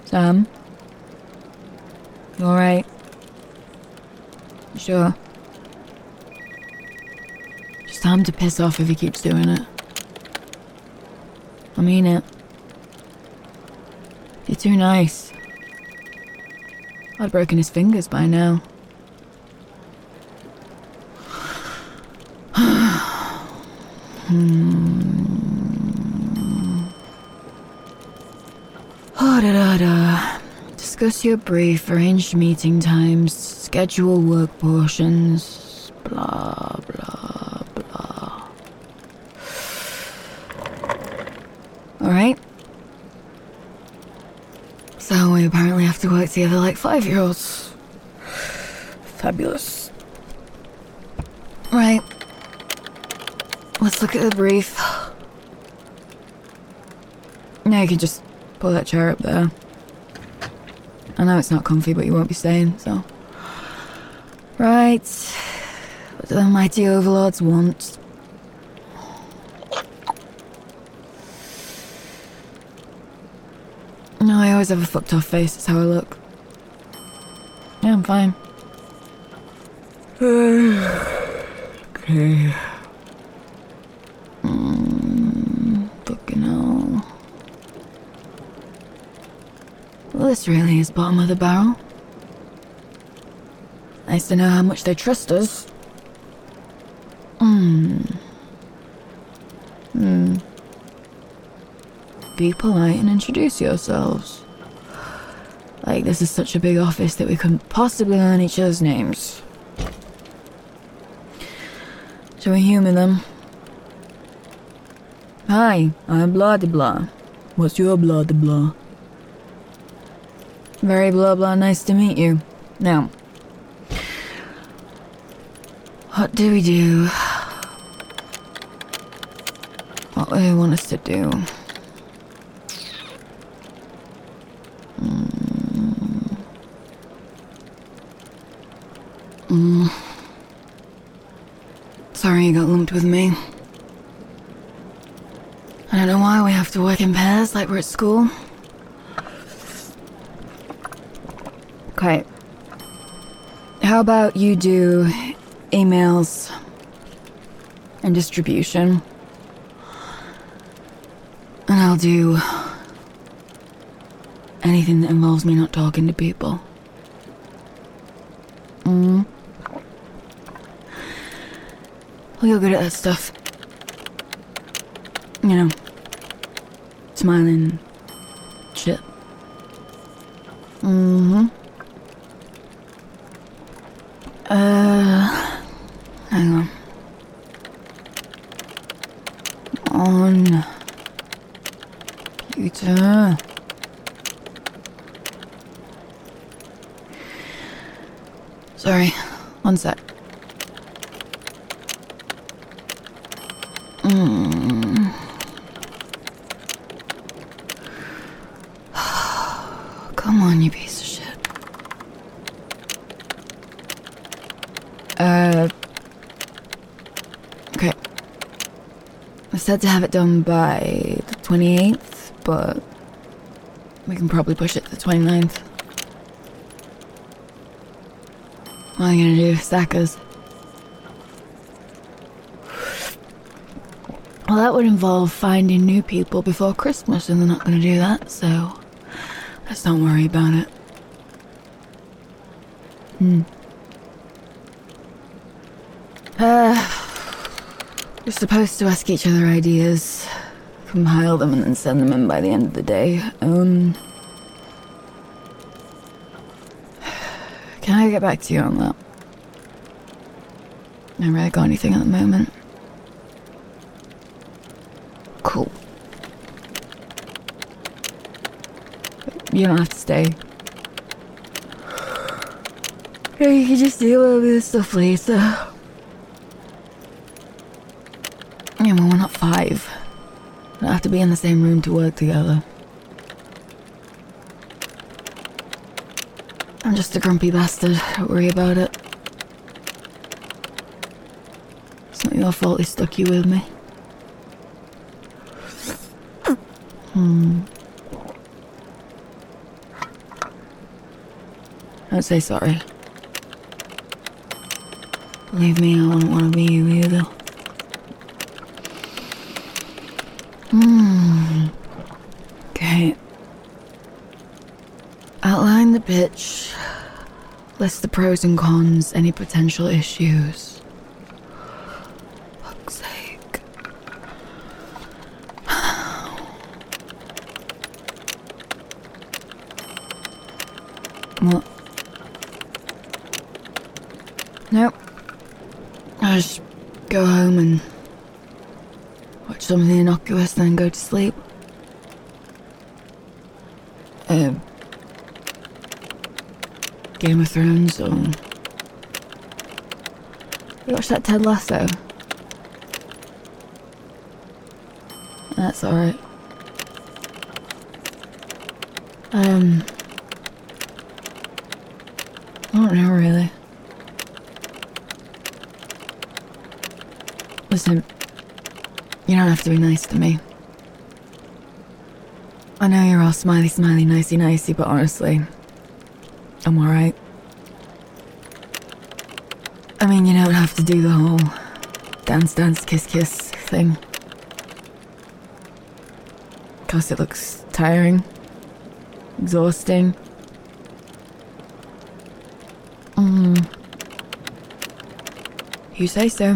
Sam? You alright? You sure? Just tell him to piss off if he keeps doing it. I mean it. You're too nice. I'd broken his fingers by now. Discuss your brief, arrange meeting times, schedule work portions, blah, blah, blah. Alright. So we apparently have to work together like 5-year-olds. Fabulous. Right. Let's look at the brief. Now you can just pull that chair up there. I know it's not comfy, but you won't be staying, so... Right. What do the mighty overlords want? No, I always have a fucked off face, that's how I look. Yeah, I'm fine. Okay. Fucking hell. Well, this really is bottom of the barrel. Nice to know how much they trust us. Be polite and introduce yourselves. Like, this is such a big office that we couldn't possibly learn each other's names. Shall we humour them? Hi, I'm blah de blah. What's your blah de blah? Very blah blah, nice to meet you. Now, what do we do? What do they want us to do? Sorry you got lumped with me. I don't know why we have to work in pairs like we're at school. Okay. How about you do emails and distribution? And I'll do anything that involves me not talking to people. Well, you're good at that stuff. You know, smiling shit. Hang on. On computer. Sorry, one sec. Come on, you piece of shit. Okay. I said to have it done by the 28th, but we can probably push it to the 29th. What are you gonna do, stackers? Well, that would involve finding new people before Christmas, and they're not gonna do that, so let's don't worry about it. We're supposed to ask each other ideas, compile them, and then send them in by the end of the day. Can I get back to you on that? I haven't really got anything at the moment. Cool. You don't have to stay. Yeah, you can just deal with this stuff later. Yeah, well, we're not 5. We don't have to be in the same room to work together. I'm just a grumpy bastard. Don't worry about it. It's not your fault they stuck you with me. Don't say sorry. Believe me, I wouldn't want to be you either. Okay. Outline the pitch. List the pros and cons, any potential issues. Fuck's sake. What? Nope. I'll just go home and watch something innocuous, then go to sleep. Game of Thrones, or... You watch that Ted Lasso? That's alright. I don't know, really. Listen, you don't have to be nice to me. I know you're all smiley, smiley, nicey, nicey, but honestly, I'm alright. I mean, you don't have to do the whole dance, dance, kiss, kiss thing. 'Cause it looks tiring, exhausting. You say so.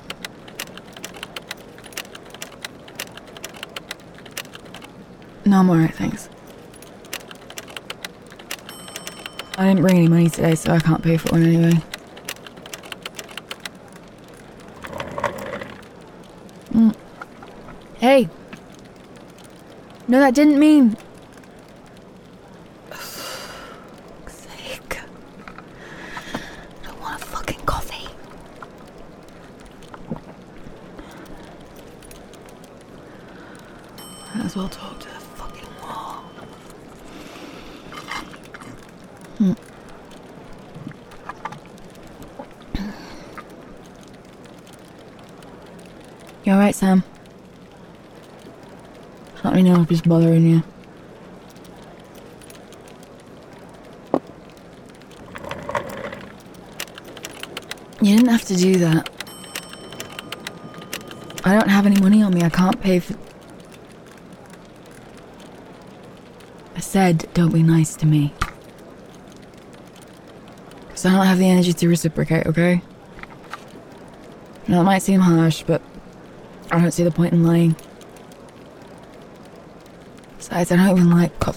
No, I'm alright, thanks. I didn't bring any money today, so I can't pay for one anyway. Hey! No, that didn't mean... Fuck's sake. I don't want a fucking coffee. Might as well talk to the fucking wall. You alright, Sam? Let me know if it's bothering you. You didn't have to do that. I don't have any money on me, I can't pay for... I said, don't be nice to me. 'Cause I don't have the energy to reciprocate, okay? Now, it might seem harsh, but I don't see the point in lying. Besides, I don't even like coffee.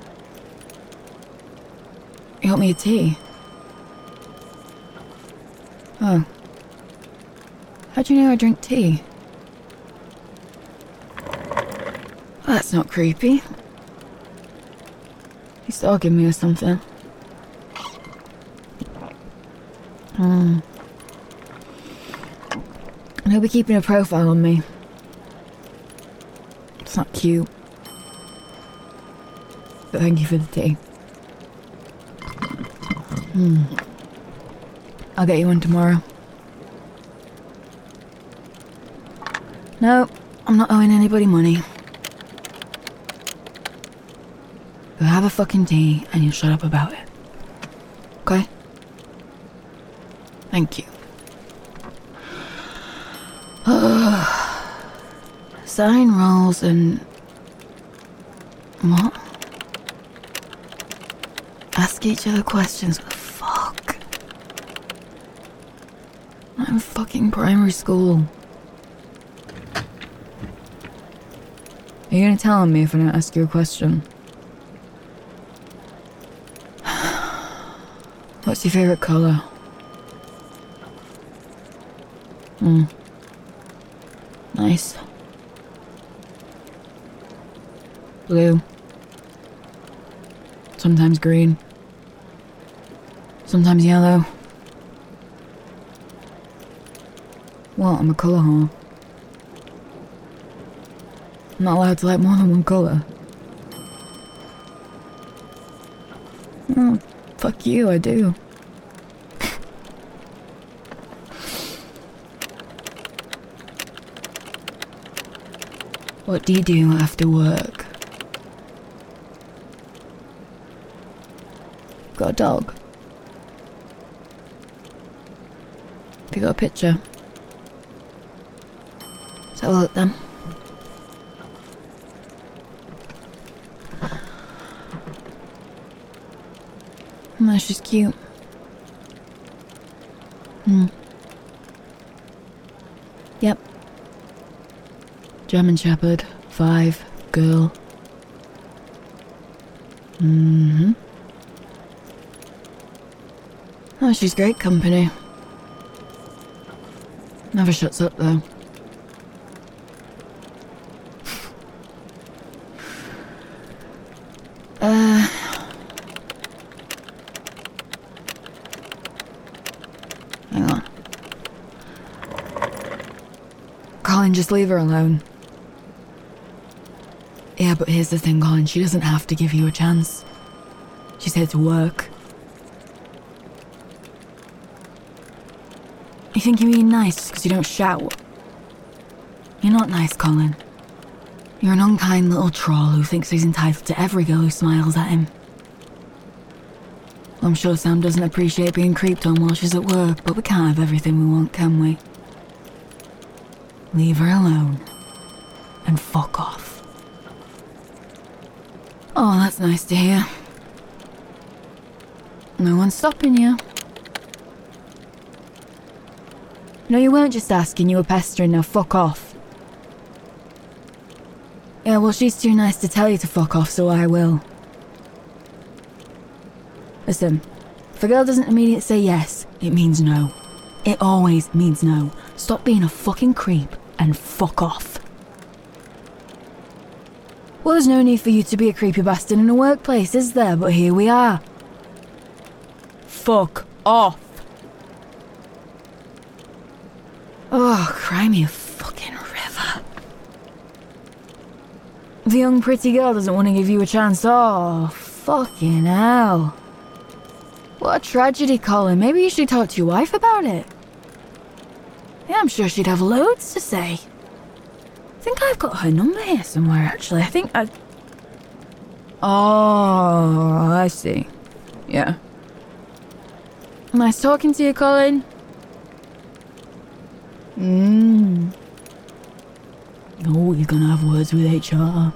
You got me a tea. Oh. How'd you know I drink tea? Well, that's not creepy. He's stalking me or something. And he'll be keeping a profile on me. It's not cute. But thank you for the tea. I'll get you one tomorrow. No, I'm not owing anybody money. Go have a fucking tea and you'll shut up about it. Okay? Thank you. Sign rolls and... What? Ask each other questions. What the fuck? I'm fucking primary school. Are you gonna tell on me if I don't ask you a question? What's your favorite color? Nice. Blue. Sometimes green. Sometimes yellow. What? I'm a colour whore. I'm not allowed to like more than one colour. Oh, fuck you, I do. What do you do after work? Got a dog? Have you got a picture? Let's have a look then. No, she's cute. Yep. German Shepherd, 5, girl. Oh, she's great company. Never shuts up, though. Hang on. Colin, just leave her alone. Yeah, but here's the thing, Colin. She doesn't have to give you a chance. She's here to work. You think you're being nice because you don't shout? You're not nice, Colin. You're an unkind little troll who thinks he's entitled to every girl who smiles at him. I'm sure Sam doesn't appreciate being creeped on while she's at work, but we can't have everything we want, can we? Leave her alone. And fuck off. Oh, that's nice to hear. No one's stopping you. No, you weren't just asking, you were pestering, now fuck off. Yeah, well, she's too nice to tell you to fuck off, so I will. Listen, if a girl doesn't immediately say yes, it means no. It always means no. Stop being a fucking creep and fuck off. Well, there's no need for you to be a creepy bastard in a workplace, is there? But here we are. Fuck off. Oh, cry me a fucking river. The young pretty girl doesn't want to give you a chance. Oh, fucking hell. What a tragedy, Colin. Maybe you should talk to your wife about it. Yeah, I'm sure she'd have loads to say. I think I've got her number here somewhere, actually. I think I... Oh, I see. Yeah. Nice talking to you, Colin. Oh, you're gonna have words with HR.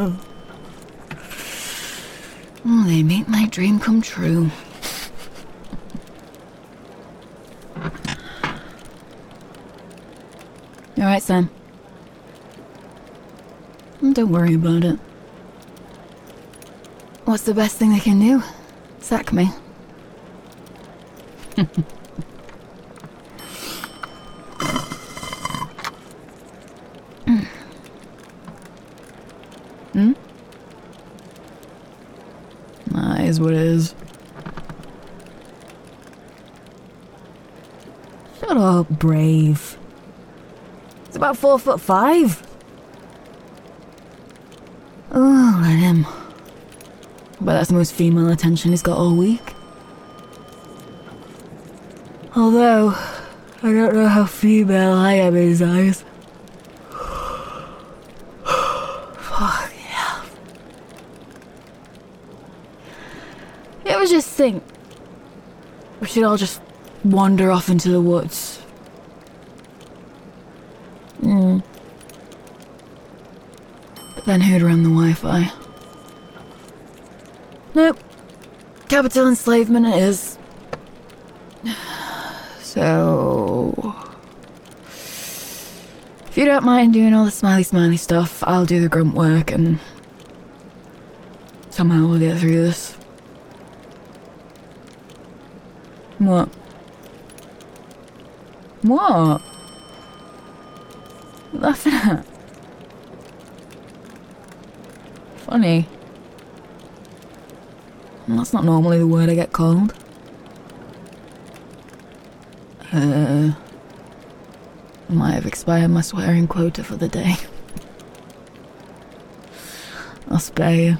Oh, they make my dream come true. Alright, Sam. Don't worry about it. What's the best thing they can do? Sack me. That is what it is. Shut up, Brave. It's about 4'5". Oh, let him. But that's the most female attention he's got all week. Although, I don't know how female I am in his eyes. Fuck yeah. You ever just think we should all just wander off into the woods? But then who'd run the Wi-Fi? Nope. Capital enslavement it is. So... if you don't mind doing all the smiley stuff, I'll do the grunt work and... somehow we'll get through this. What? What? You laughing at? Funny. Well, that's not normally the word I get called. I might have expired my swearing quota for the day. I'll spare you.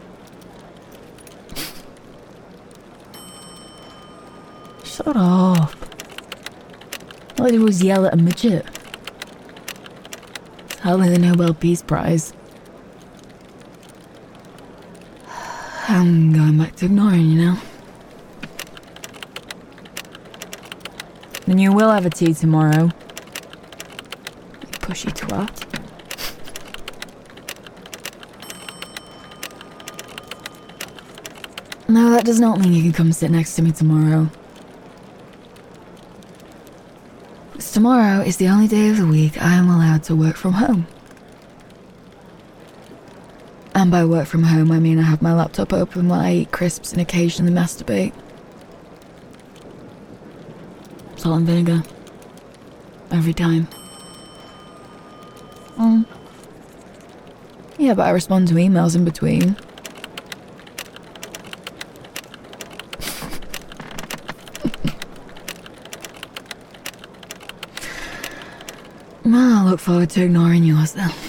Shut up. All I did was yell at a midget. It's hardly the Nobel Peace Prize. I'm going back to ignoring you now. Then you will have a tea tomorrow. You pushy twat. No, that does not mean you can come sit next to me tomorrow. Because tomorrow is the only day of the week I am allowed to work from home. And by work from home, I mean I have my laptop open while I eat crisps and occasionally masturbate. Salt and vinegar. Every time. Yeah, but I respond to emails in between. Well, I look forward to ignoring yours then.